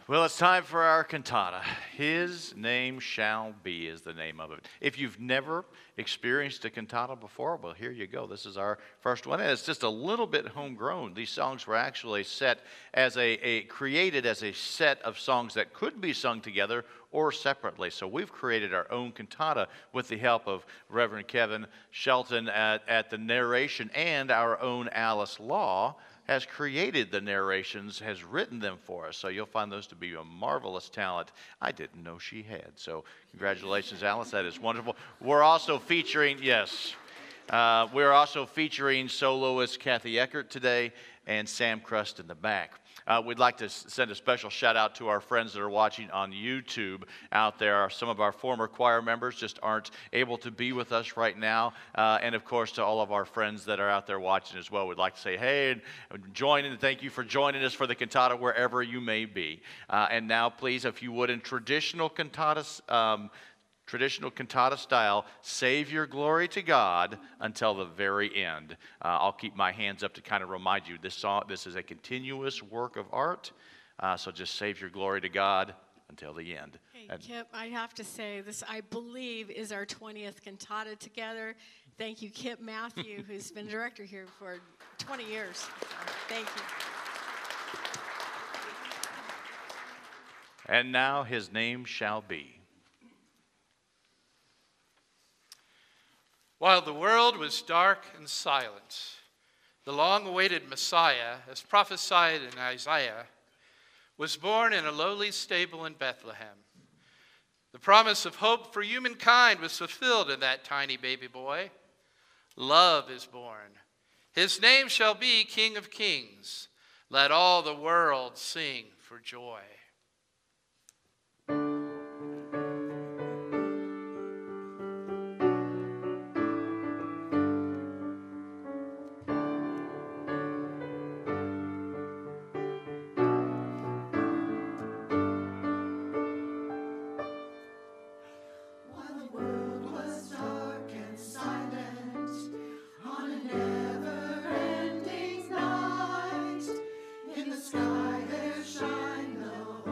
Well, it's time for our cantata. His Name Shall Be is the name of it. If you've never experienced a cantata before, well, here you go. This is our first one. And it's just a little bit homegrown. These songs were actually set as created as a set of songs that could be sung together or separately. So we've created our own cantata with the help of Reverend Kevin Shelton at the narration, and our own Alice Law has created the narrations, has written them for us. So you'll find those to be a marvelous talent I didn't know she had. So congratulations, Alice. That is wonderful. We're also featuring, we're also featuring soloist Kathy Eckert today and Sam Crust in the back. We'd like to send a special shout out to our friends that are watching on YouTube out there. Some of our former choir members just aren't able to be with us right now. And of course, to all of our friends that are out there watching as well, we'd like to say, hey, and join in. Thank you for joining us for the cantata wherever you may be. And now, please, if you would, in traditional cantata style, save your glory to God until the very end. I'll keep my hands up to kind of remind you, this is a continuous work of art, so just save your glory to God until the end. Hey, Kip, I have to say, this, I believe, is our 20th cantata together. Thank you, Kip Matthew, who's been director here for 20 years. Thank you. And now, His Name Shall Be. While the world was dark and silent, the long-awaited Messiah, as prophesied in Isaiah, was born in a lowly stable in Bethlehem. The promise of hope for humankind was fulfilled in that tiny baby boy. Love is born. His name shall be King of Kings. Let all the world sing for joy. Sky there shine the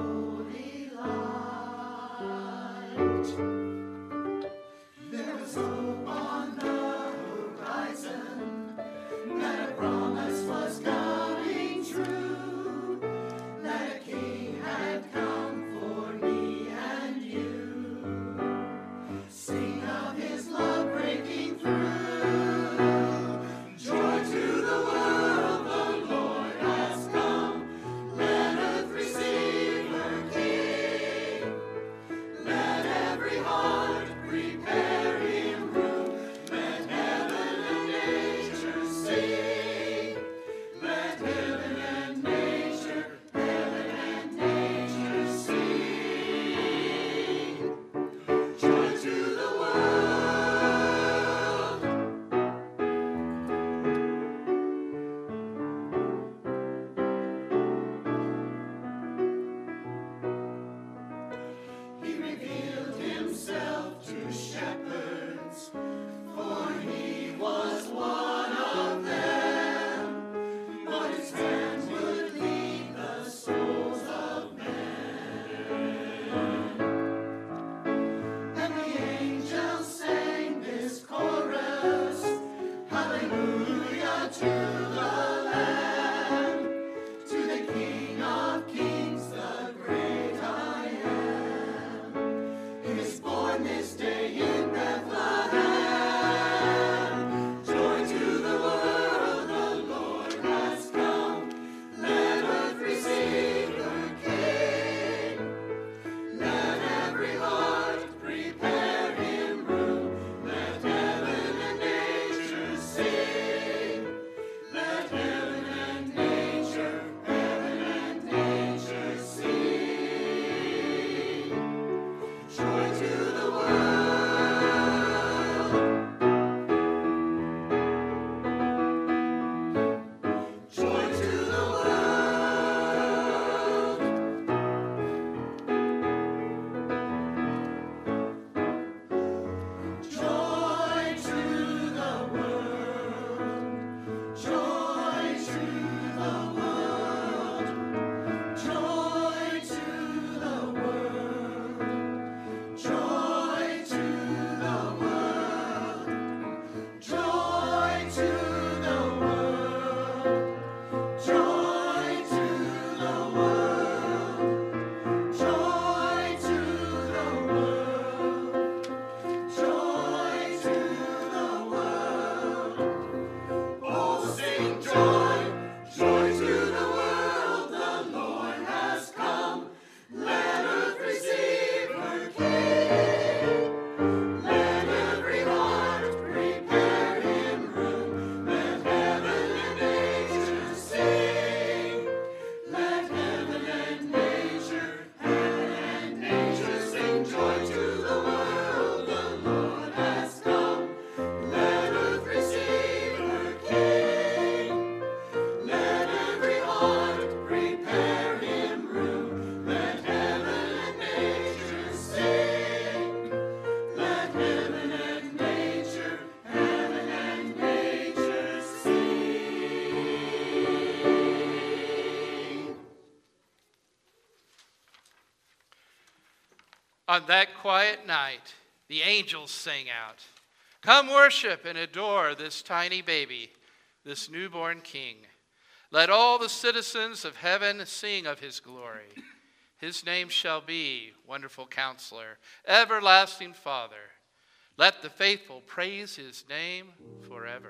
On that quiet night, the angels sang out, "Come worship and adore this tiny baby, this newborn king. Let all the citizens of heaven sing of his glory. His name shall be Wonderful Counselor, Everlasting Father. Let the faithful praise his name forever."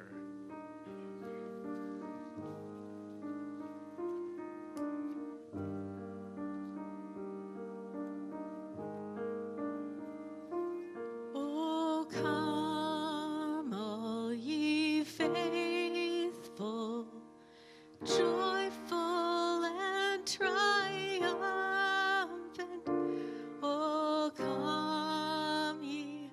Oh, come, all ye faithful, joyful and triumphant. Oh, come ye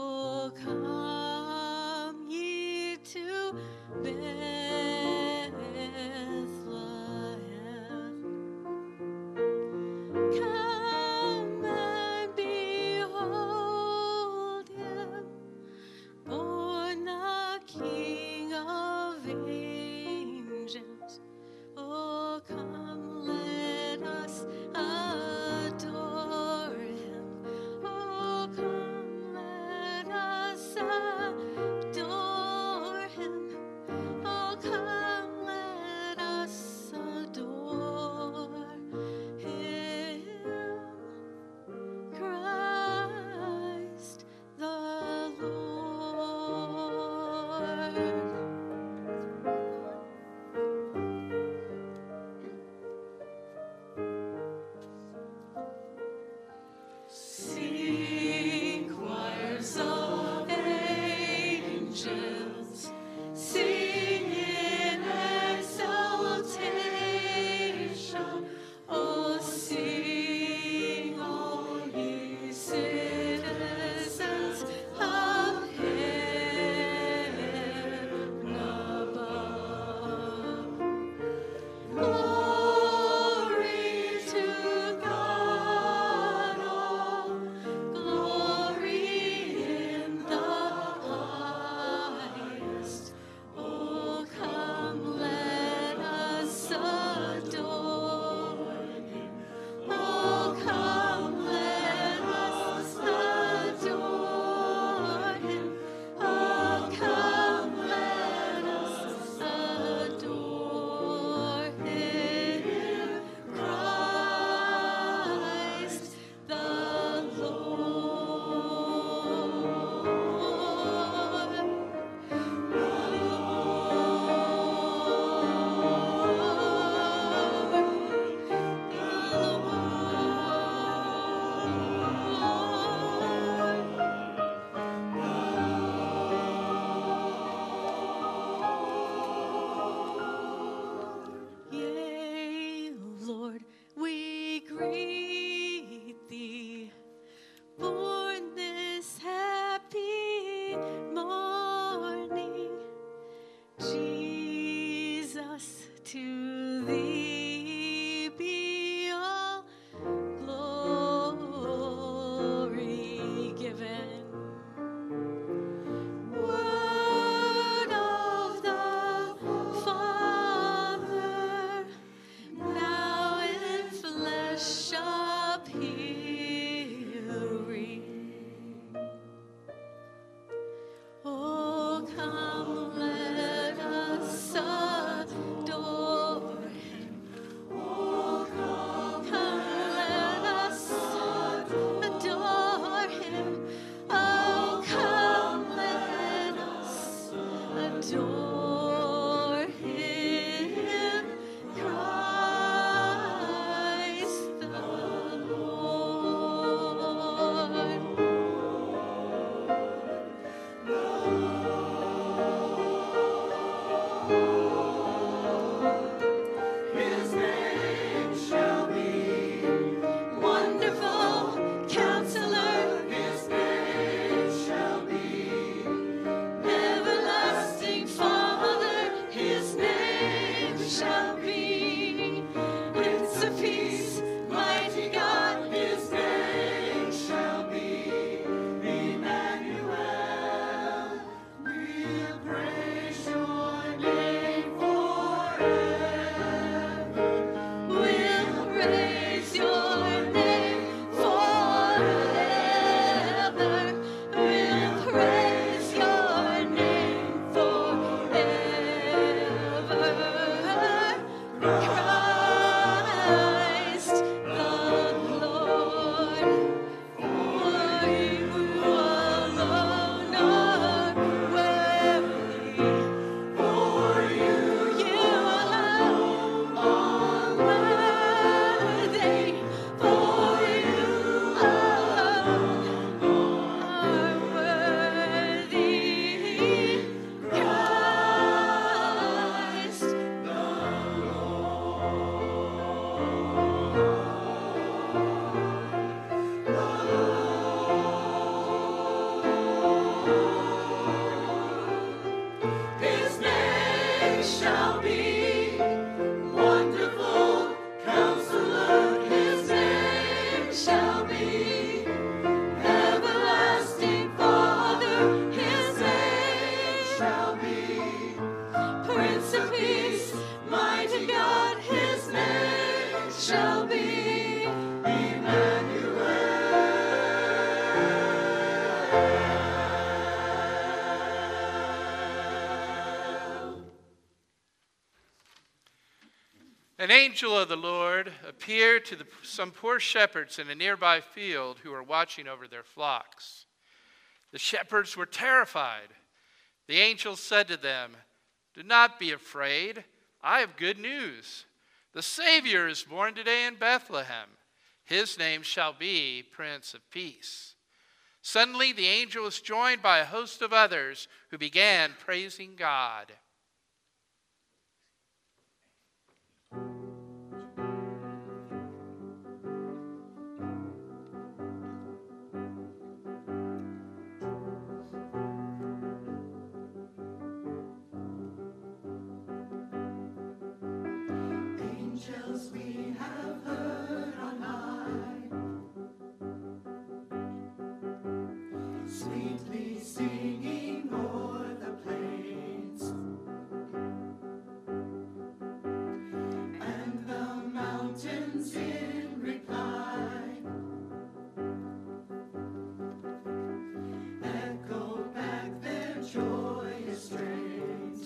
to Bethlehem. Come and behold him, born the King of angels. Oh, come, let us adore him. Oh, come, let us adore him. Oh, come, let us adore him. angel of the Lord appeared to some poor shepherds in a nearby field who were watching over their flocks. The shepherds were terrified. The angel said to them, "Do not be afraid. I have good news. The Savior is born today in Bethlehem. His name shall be Prince of Peace." Suddenly the angel was joined by a host of others who began praising God. Angels we have heard on high, sweetly singing o'er the plains, and the mountains in reply echo back their joyous strains.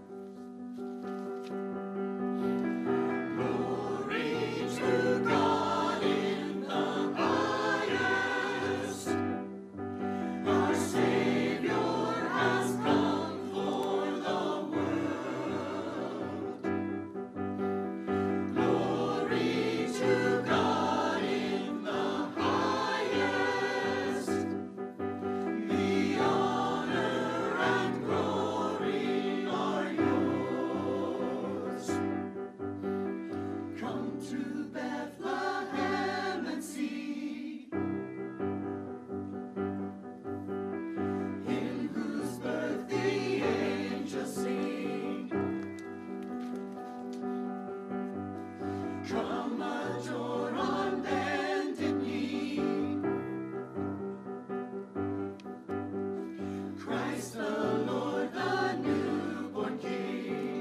To Bethlehem and see in whose birth the angels sing. Drum adore on bended knee, Christ the Lord, the newborn King.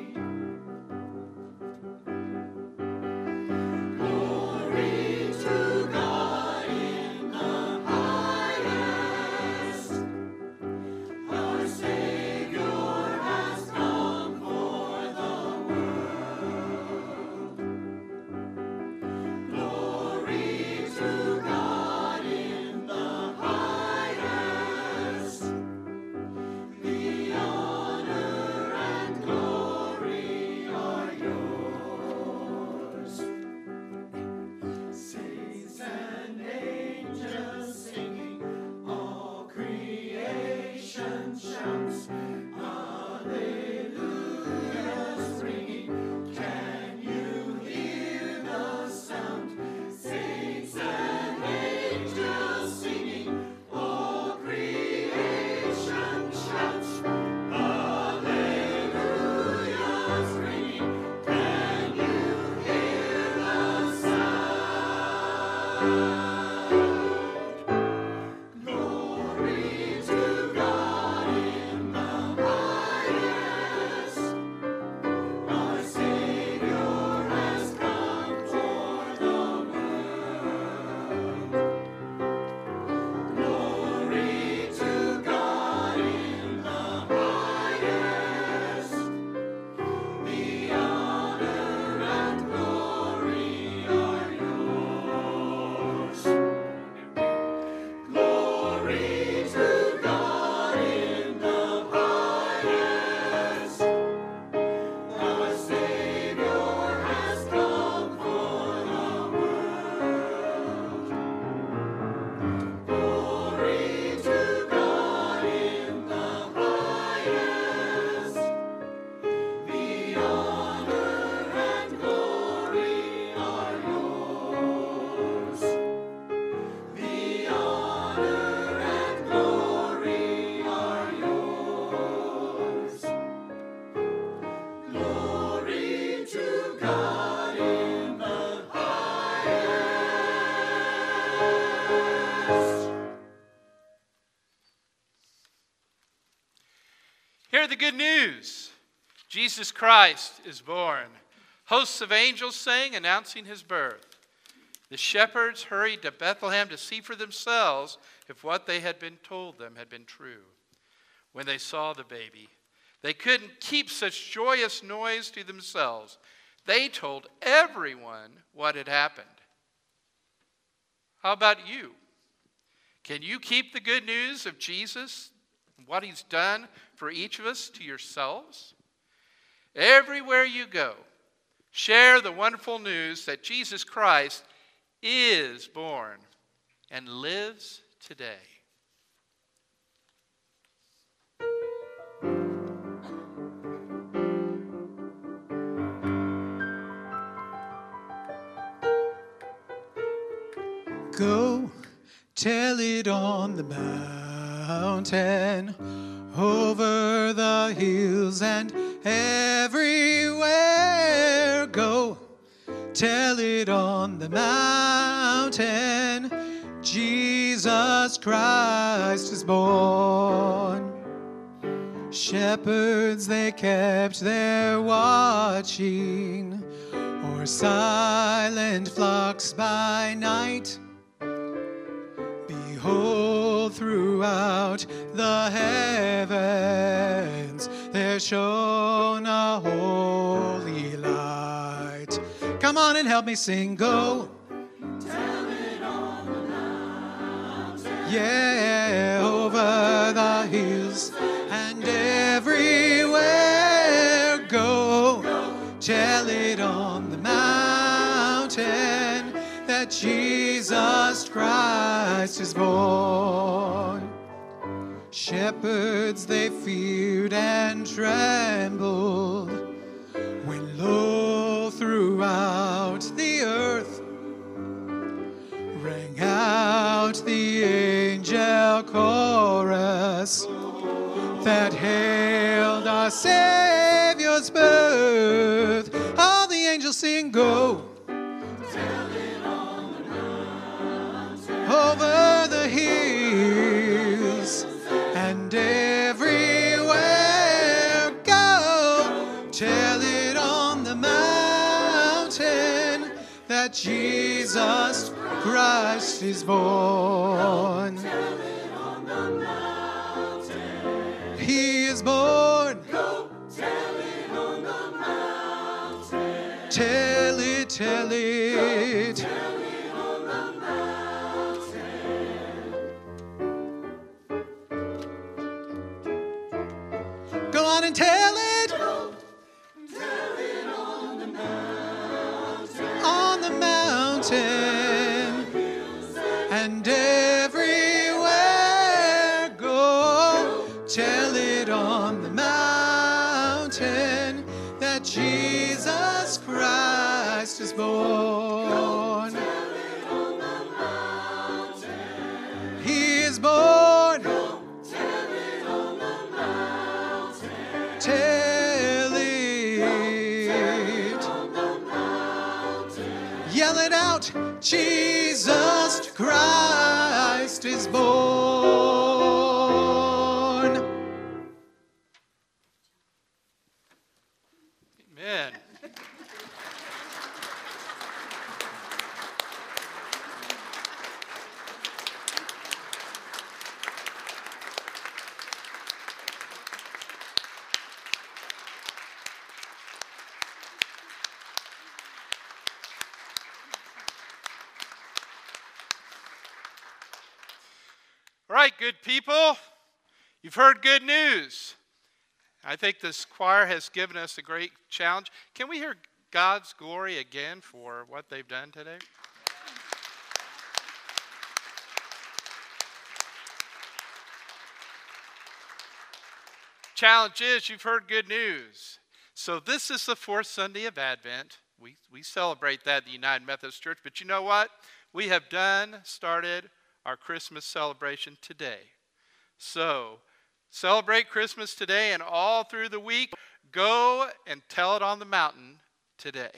Hear the good news. Jesus Christ is born. Hosts of angels sang, announcing his birth. The shepherds hurried to Bethlehem to see for themselves if what they had been told them had been true. When they saw the baby, they couldn't keep such joyous noise to themselves. They told everyone what had happened. How about you? Can you keep the good news of Jesus and what he's done for each of us to yourselves? Everywhere you go, share the wonderful news that Jesus Christ is born and lives today. Go tell it on the mountain, over the hills and everywhere. Go tell it on the mountain, Jesus Christ is born. Shepherds, they kept their watching o'er silent flocks by night. Behold, throughout the heavens there shone a holy light. Come on and help me sing. Go tell it on the mountain. Yeah, over the hills and everywhere. Go tell it on the mountain that Jesus Christ is born. Shepherds, they feared and trembled when lo, throughout the earth rang out the angel chorus that hailed our Savior's birth. All the angels sing, go tell it on the mountain, over the hills and everywhere. Go tell it on the mountain that Jesus Christ is born. He is born. Go tell it on the mountain. Tell it, tell it. Go tell it on the mountain. Go on and tell it. Go tell it on the mountain. On the mountain. And everywhere. Go tell it on the mountain that Jesus Christ is born. Go tell it on the mountain. He is born. Go tell it on the mountain. Tell it on the mountain. Yell it out. Jesus Christ is born. Amen. All right, good people. You've heard good news. I think this choir has given us a great challenge. Can we hear God's glory again for what they've done today? Challenge is, you've heard good news. So this is the fourth Sunday of Advent. We celebrate that at the United Methodist Church. But you know what? We have started our Christmas celebration today. So celebrate Christmas today, and all through the week, go and tell it on the mountain today.